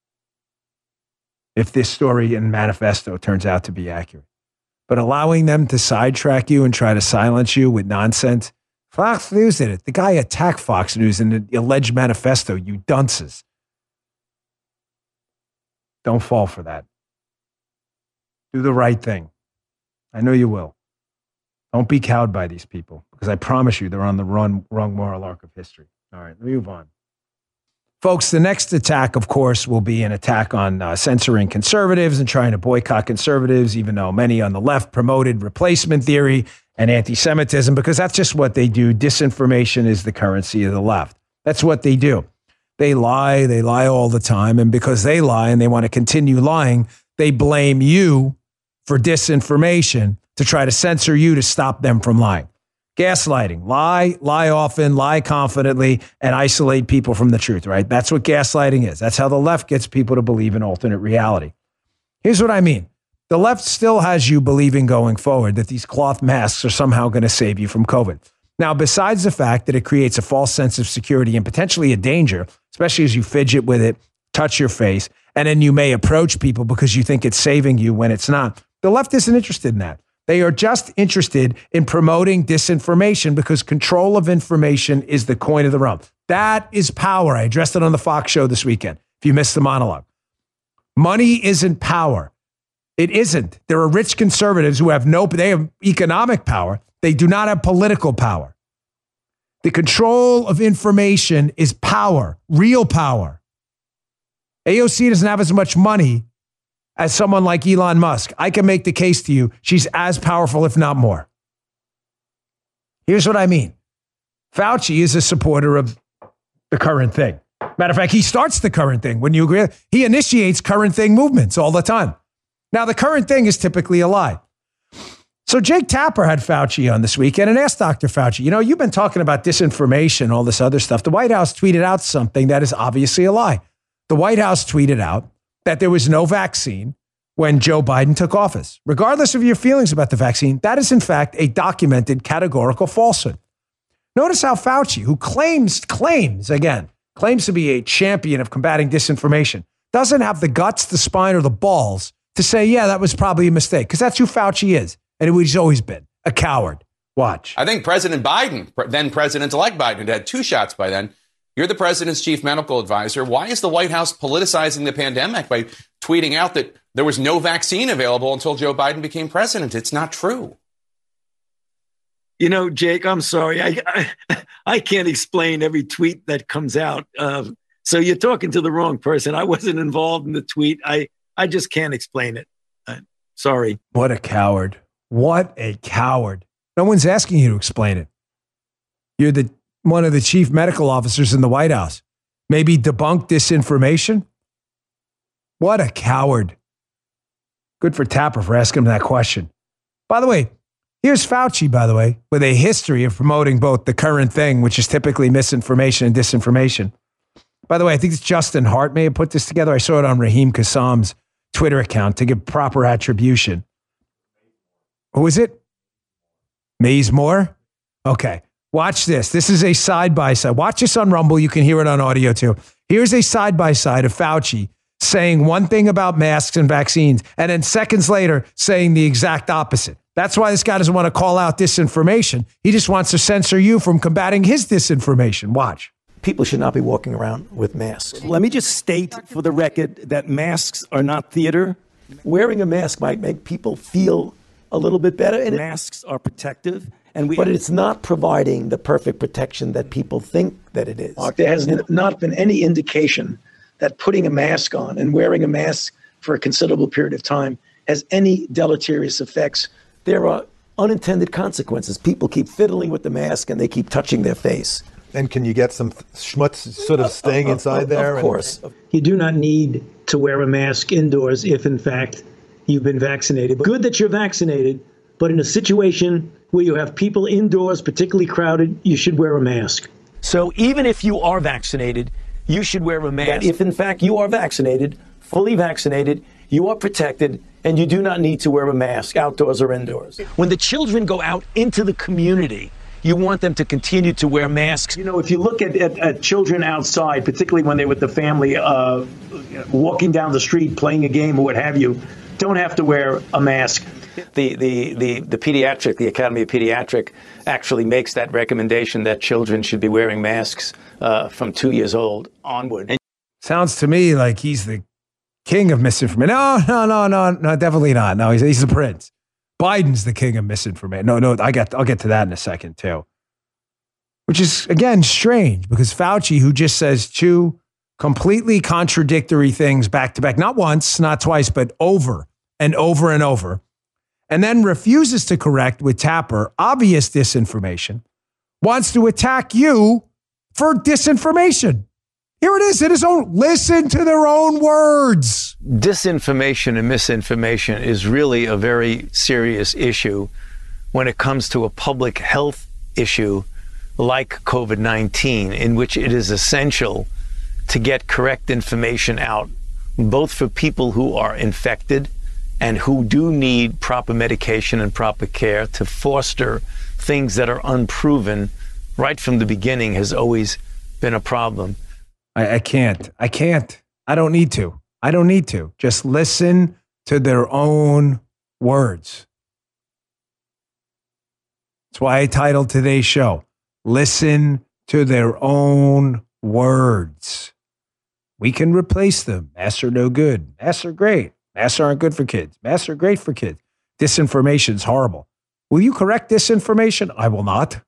If this story and manifesto turns out to be accurate. But allowing them to sidetrack you and try to silence you with nonsense. Fox News did it. The guy attacked Fox News in the alleged manifesto, you dunces. Don't fall for that. Do the right thing. I know you will. Don't be cowed by these people, because I promise you they're on the wrong, wrong moral arc of history. All right, let me move on. Folks, the next attack, of course, will be an attack on uh, censoring conservatives and trying to boycott conservatives, even though many on the left promoted replacement theory and anti-Semitism, because that's just what they do. Disinformation is the currency of the left. That's what they do. They lie. They lie all the time. And because they lie and they want to continue lying, they blame you for disinformation to try to censor you to stop them from lying. Gaslighting. Lie, lie often, lie confidently, and isolate people from the truth, right? That's what gaslighting is. That's how the left gets people to believe in alternate reality. Here's what I mean. The left still has you believing going forward that these cloth masks are somehow going to save you from COVID. Now, besides the fact that it creates a false sense of security and potentially a danger, especially as you fidget with it, touch your face, and then you may approach people because you think it's saving you when it's not. The left isn't interested in that. They are just interested in promoting disinformation because control of information is the coin of the realm. That is power. I addressed it on the Fox show this weekend, if you missed the monologue. Money isn't power. It isn't. There are rich conservatives who have no, they have economic power. They do not have political power. The control of information is power, real power. A O C doesn't have as much money as someone like Elon Musk. I can make the case to you, she's as powerful, if not more. Here's what I mean. Fauci is a supporter of the current thing. Matter of fact, he starts the current thing. Wouldn't you agree? He initiates current thing movements all the time. Now, the current thing is typically a lie. So Jake Tapper had Fauci on this weekend and asked Doctor Fauci, you know, you've been talking about disinformation, all this other stuff. The White House tweeted out something that is obviously a lie. The White House tweeted out that there was no vaccine when Joe Biden took office. Regardless of your feelings about the vaccine, that is in fact a documented categorical falsehood. Notice how Fauci, who claims, claims, again, claims to be a champion of combating disinformation, doesn't have the guts, the spine, or the balls to say, yeah, that was probably a mistake, because that's who Fauci is, and he's always been, a coward. Watch. I think President Biden, then President-elect Biden, had had two shots by then. You're the president's chief medical advisor. Why is the White House politicizing the pandemic by tweeting out that there was no vaccine available until Joe Biden became president? It's not true. You know, Jake, I'm sorry. I, I I can't explain every tweet that comes out. Uh, so you're talking to the wrong person. I wasn't involved in the tweet. I, I just can't explain it. Uh, sorry. What a coward. What a coward. No one's asking you to explain it. You're the one of the chief medical officers in the White House. Maybe debunk disinformation? What a coward. Good for Tapper for asking him that question. By the way, here's Fauci, by the way, with a history of promoting both the current thing, which is typically misinformation and disinformation. By the way, I think it's Justin Hart may have put this together. I saw it on Raheem Kassam's Twitter account to give proper attribution. Who is it? Maze Moore? Okay. Watch this. This is a side-by-side. Watch this on Rumble. You can hear it on audio too. Here's a side-by-side of Fauci saying one thing about masks and vaccines, and then seconds later saying the exact opposite. That's why this guy doesn't want to call out disinformation. He just wants to censor you from combating his disinformation. Watch. People should not be walking around with masks. Let me just state for the record that masks are not theater. Wearing a mask might make people feel a little bit better. And masks are protective. And we, but it's not providing the perfect protection that people think that it is. Mark, there has not been any indication that putting a mask on and wearing a mask for a considerable period of time has any deleterious effects. There are unintended consequences. People keep fiddling with the mask and they keep touching their face. And can you get some schmutz sort of staying inside of, there? Of course. And you do not need to wear a mask indoors if, in fact, you've been vaccinated. Good that you're vaccinated, but in a situation where you have people indoors, particularly crowded, you should wear a mask. So even if you are vaccinated, you should wear a mask. That if, in fact, you are vaccinated, fully vaccinated, you are protected, and you do not need to wear a mask outdoors or indoors. When the children go out into the community, you want them to continue to wear masks. You know, if you look at, at, at children outside, particularly when they're with the family, uh, walking down the street, playing a game or what have you, don't have to wear a mask. The, the, the, the pediatric, the Academy of Pediatric actually makes that recommendation that children should be wearing masks uh, from two years old onward. And sounds to me like he's the king of misinformation. No, no, no, no, no, definitely not. No, he's, he's the prince. Biden's the king of misinformation. No, no, I get, I'll get to that in a second too. Which is, again, strange because Fauci, who just says two completely contradictory things back to back, not once, not twice, but over and over and over, and then refuses to correct with Tapper obvious disinformation, wants to attack you for disinformation. Here it is in his own, listen to their own words. Disinformation and misinformation is really a very serious issue when it comes to a public health issue like COVID nineteen, in which it is essential to get correct information out, both for people who are infected and who do need proper medication and proper care, to foster things that are unproven right from the beginning has always been a problem. I, I can't. I can't. I don't need to. I don't need to. Just listen to their own words. That's why I titled today's show, Listen to Their Own Words. We can replace them. Masks are no good. Masks are great. Masks aren't good for kids. Masks are great for kids. Disinformation is horrible. Will you correct disinformation? I will not.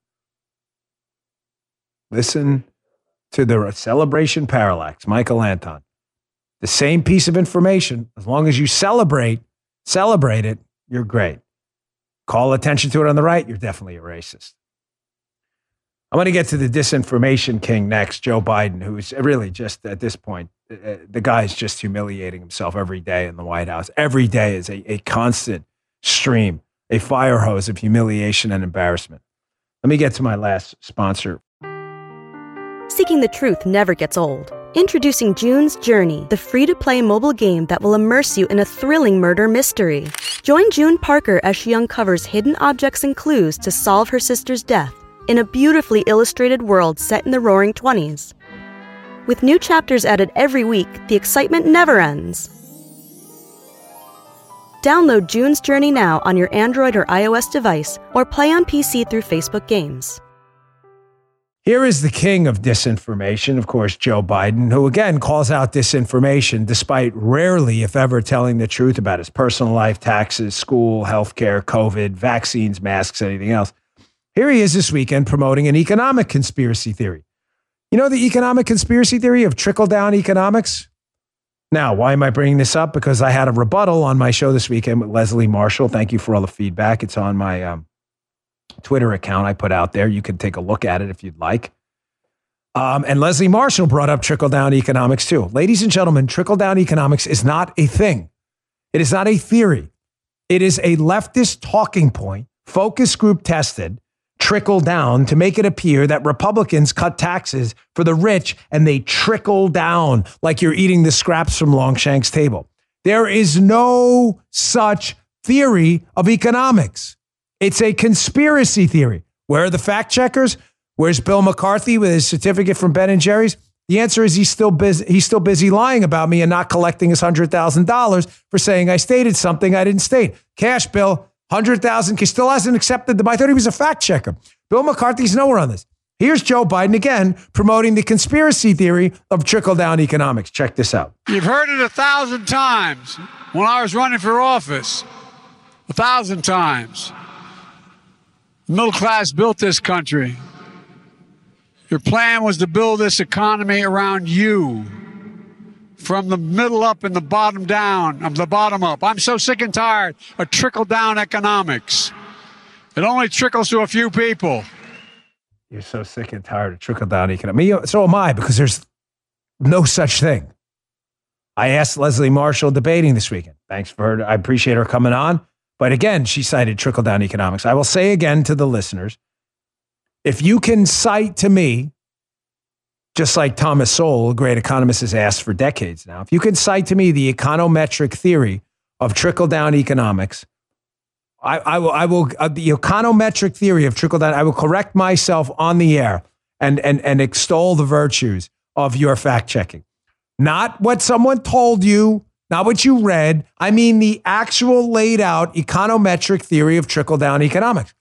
Listen to the celebration parallax, Michael Anton. The same piece of information, as long as you celebrate, celebrate it, you're great. Call attention to it on the right, you're definitely a racist. I'm going to get to the disinformation king next, Joe Biden, who's really just at this point, uh, the guy's just humiliating himself every day in the White House. Every day is a, a constant stream, a fire hose of humiliation and embarrassment. Let me get to my last sponsor. Seeking the truth never gets old. Introducing June's Journey, the free-to-play mobile game that will immerse you in a thrilling murder mystery. Join June Parker as she uncovers hidden objects and clues to solve her sister's death in a beautifully illustrated world set in the Roaring Twenties. With new chapters added every week, the excitement never ends. Download June's Journey now on your Android or iOS device, or play on P C through Facebook Games. Here is the king of disinformation, of course, Joe Biden, who again calls out disinformation despite rarely, if ever, telling the truth about his personal life, taxes, school, healthcare, COVID, vaccines, masks, anything else. Here he is this weekend promoting an economic conspiracy theory. You know the economic conspiracy theory of trickle-down economics? Now, why am I bringing this up? Because I had a rebuttal on my show this weekend with Leslie Marshall. Thank you for all the feedback. It's on my um, Twitter account I put out there. You can take a look at it if you'd like. Um, and Leslie Marshall brought up trickle-down economics too. Ladies and gentlemen, trickle-down economics is not a thing. It is not a theory. It is a leftist talking point, focus group tested, trickle down to make it appear that Republicans cut taxes for the rich and they trickle down like you're eating the scraps from Longshank's table. There is no such theory of economics. It's a conspiracy theory. Where are the fact checkers? Where's Bill McCarthy with his certificate from Ben and Jerry's? The answer is he's still busy. He's still busy lying about me and not collecting his one hundred thousand dollars for saying I stated something I didn't state. Cash, Bill, one hundred thousand dollars. He still hasn't accepted the. I thought he was a fact checker. Bill McCarthy's nowhere on this. Here's Joe Biden again promoting the conspiracy theory of trickle-down economics. Check this out. You've heard it a thousand times when I was running for office. A thousand times. The middle class built this country. Your plan was to build this economy around you. From the middle up and the bottom down, of the bottom up. I'm so sick and tired of trickle-down economics. It only trickles to a few people. You're so sick and tired of trickle-down economics. So am I, because there's no such thing. I asked Leslie Marshall debating this weekend. Thanks for her. I appreciate her coming on. But again, she cited trickle-down economics. I will say again to the listeners, if you can cite to me, just like Thomas Sowell, a great economist, has asked for decades now, if you can cite to me the econometric theory of trickle-down economics, I, I will, I will uh, the econometric theory of trickle-down, I will correct myself on the air and, and, and extol the virtues of your fact-checking. Not what someone told you, not what you read. I mean the actual laid out econometric theory of trickle-down economics.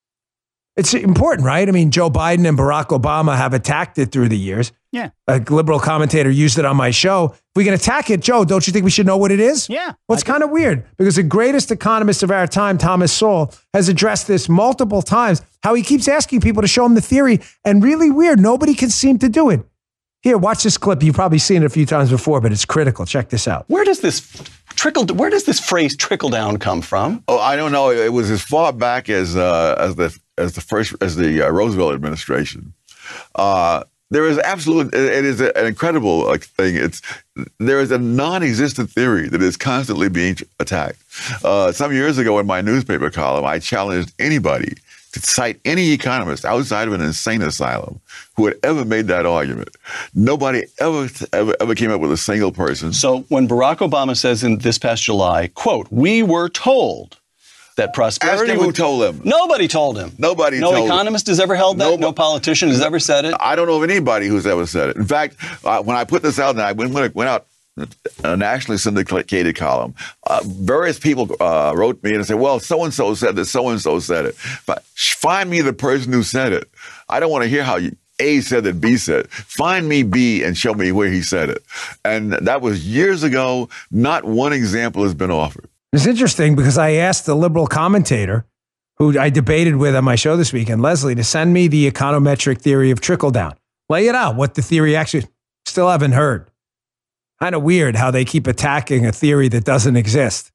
It's important, right? I mean, Joe Biden and Barack Obama have attacked it through the years. Yeah. A liberal commentator used it on my show. If we can attack it, Joe, don't you think we should know what it is? Yeah. Well, it's kind of weird because the greatest economist of our time, Thomas Sowell, has addressed this multiple times, how he keeps asking people to show him the theory, and really weird, nobody can seem to do it. Here, watch this clip. You've probably seen it a few times before, but it's critical. Check this out. Where does this trickle? Where does this phrase "trickle down" come from? Oh, I don't know. It was as far back as uh, as the as the first as the uh, Roosevelt administration. Uh, there is absolute. It is an incredible like, thing. It's there is a non-existent theory that is constantly being attacked. Uh, some years ago, in my newspaper column, I challenged anybody to cite any economist outside of an insane asylum who had ever made that argument. Nobody ever, ever, ever came up with a single person. So when Barack Obama says in this past July, quote, "We were told that prosperity..." Ask him who told him. Nobody told him. Nobody no told him. No economist has ever held that. Nobody, no politician has ever said it. I don't know of anybody who's ever said it. In fact, uh, when I put this out, and I went, went out a nationally syndicated column, uh, various people uh, wrote me and said, well, so-and-so said this, so-and-so said it. But find me the person who said it. I don't want to hear how you, A said that B said. Find me B and show me where he said it. And that was years ago. Not one example has been offered. It's interesting because I asked the liberal commentator who I debated with on my show this weekend, Leslie, to send me the econometric theory of trickle down. Lay it out, what the theory actually, still haven't heard. Kind of weird how they keep attacking a theory that doesn't exist.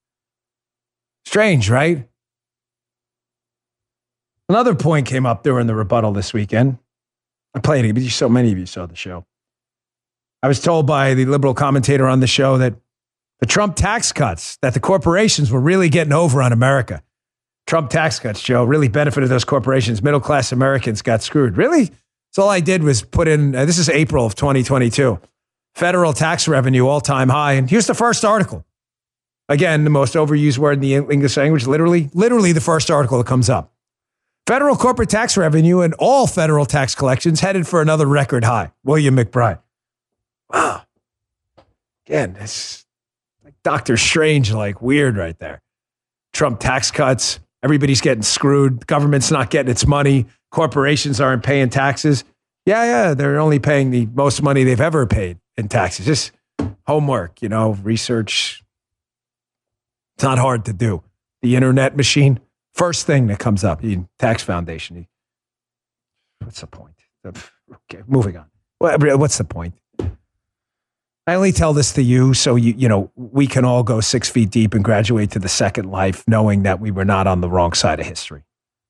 Strange, right? Another point came up during the rebuttal this weekend. I played it, but so many of you saw the show. I was told by the liberal commentator on the show that the Trump tax cuts, that the corporations were really getting over on America. Trump tax cuts, Joe, really benefited those corporations. Middle-class Americans got screwed. Really? So all I did was put in, uh, this is April of twenty twenty-two. Federal tax revenue all-time high. And here's the first article. Again, the most overused word in the English language, literally, literally the first article that comes up. Federal corporate tax revenue and all federal tax collections headed for another record high. William McBride. Wow. Again, it's like Doctor Strange, like weird right there. Trump tax cuts. Everybody's getting screwed. Government's not getting its money. Corporations aren't paying taxes. Yeah, yeah, they're only paying the most money they've ever paid in taxes. Just homework, you know, research. It's not hard to do. The internet machine, first thing that comes up, the tax foundation. What's the point? Okay, moving on. What's the point? I only tell this to you so you you know we can all go six feet deep and graduate to the second life knowing that we were not on the wrong side of history.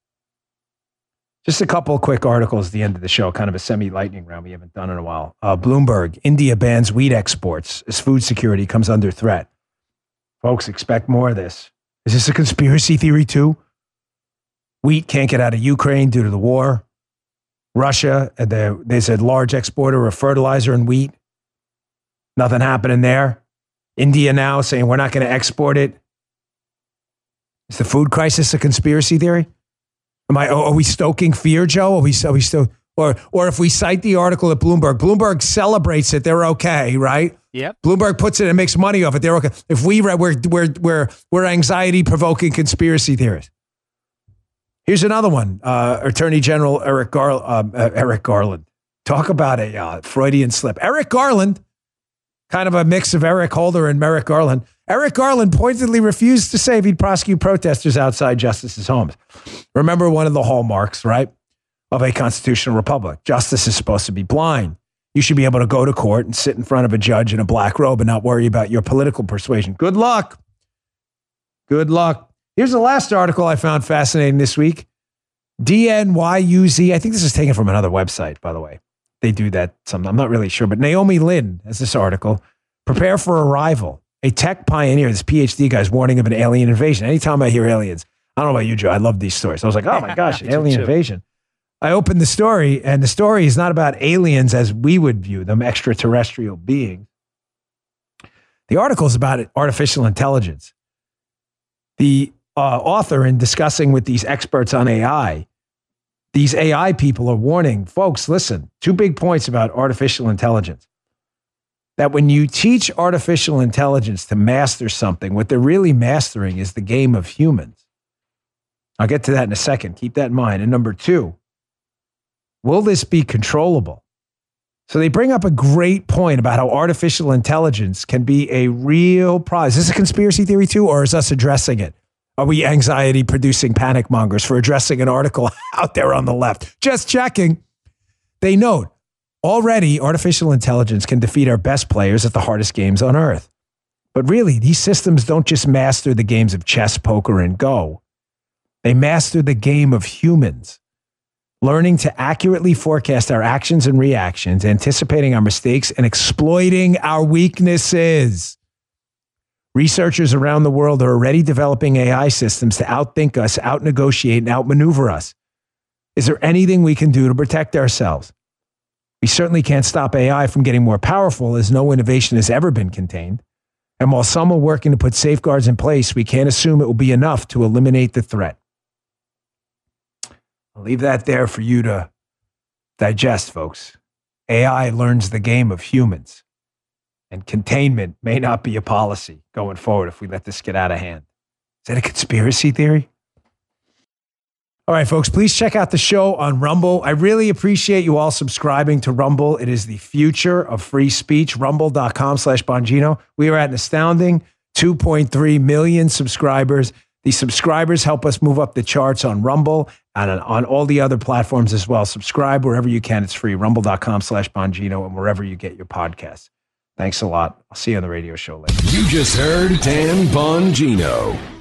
Just a couple of quick articles at the end of the show, kind of a semi-lightning round we haven't done in a while. Uh, Bloomberg, India bans wheat exports as food security comes under threat. Folks, expect more of this. Is this a conspiracy theory too? Wheat can't get out of Ukraine due to the war. Russia, there's a large exporter of fertilizer and wheat. Nothing happening there. India now saying we're not going to export it. Is the food crisis a conspiracy theory? Am I? Are we stoking fear, Joe? Are we? Are we still? Or, or if we cite the article at Bloomberg, Bloomberg celebrates it. They're okay, right? Yep. Bloomberg puts it and makes money off it. They're okay. If we read, we're we're we're we're anxiety-provoking conspiracy theorists. Here's another one. Uh, Attorney General Eric Gar uh, uh, Eric Garland. Talk about a uh, Freudian slip. Eric Garland. Kind of a mix of Eric Holder and Merrick Garland. Eric Garland pointedly refused to say if he'd prosecute protesters outside justices' homes. Remember one of the hallmarks, right, of a constitutional republic. Justice is supposed to be blind. You should be able to go to court and sit in front of a judge in a black robe and not worry about your political persuasion. Good luck. Good luck. Here's the last article I found fascinating this week. D N Y U Z. I think this is taken from another website, by the way. They do that sometimes. I'm not really sure. But Naomi Lynn has this article. Prepare for arrival. A tech pioneer, this PhD guy's warning of an alien invasion. Anytime I hear aliens, I don't know about you, Joe. I love these stories. I was like, oh my gosh, alien invasion. I opened the story, and the story is not about aliens as we would view them, extraterrestrial beings. The article is about artificial intelligence. The uh, author, in discussing with these experts on A I, these A I people are warning folks, listen, two big points about artificial intelligence. That when you teach artificial intelligence to master something, what they're really mastering is the game of humans. I'll get to that in a second. Keep that in mind. And number two, will this be controllable? So they bring up a great point about how artificial intelligence can be a real problem. Is this a conspiracy theory too, or is us addressing it? Are we anxiety-producing panic mongers for addressing an article out there on the left? Just checking. They note, already artificial intelligence can defeat our best players at the hardest games on earth. But really, these systems don't just master the games of chess, poker, and Go. They master the game of humans, learning to accurately forecast our actions and reactions, anticipating our mistakes, and exploiting our weaknesses. Researchers around the world are already developing A I systems to outthink us, outnegotiate, and outmaneuver us. Is there anything we can do to protect ourselves? We certainly can't stop A I from getting more powerful, as no innovation has ever been contained. And while some are working to put safeguards in place, we can't assume it will be enough to eliminate the threat. I'll leave that there for you to digest, folks. A I learns the game of humans. And containment may not be a policy going forward if we let this get out of hand. Is that a conspiracy theory? All right, folks, please check out the show on Rumble. I really appreciate you all subscribing to Rumble. It is the future of free speech. Rumble.com slash Bongino. We are at an astounding two point three million subscribers. The subscribers help us move up the charts on Rumble and on all the other platforms as well. Subscribe wherever you can. It's free. Rumble.com slash Bongino and wherever you get your podcasts. Thanks a lot. I'll see you on the radio show later. You just heard Dan Bongino.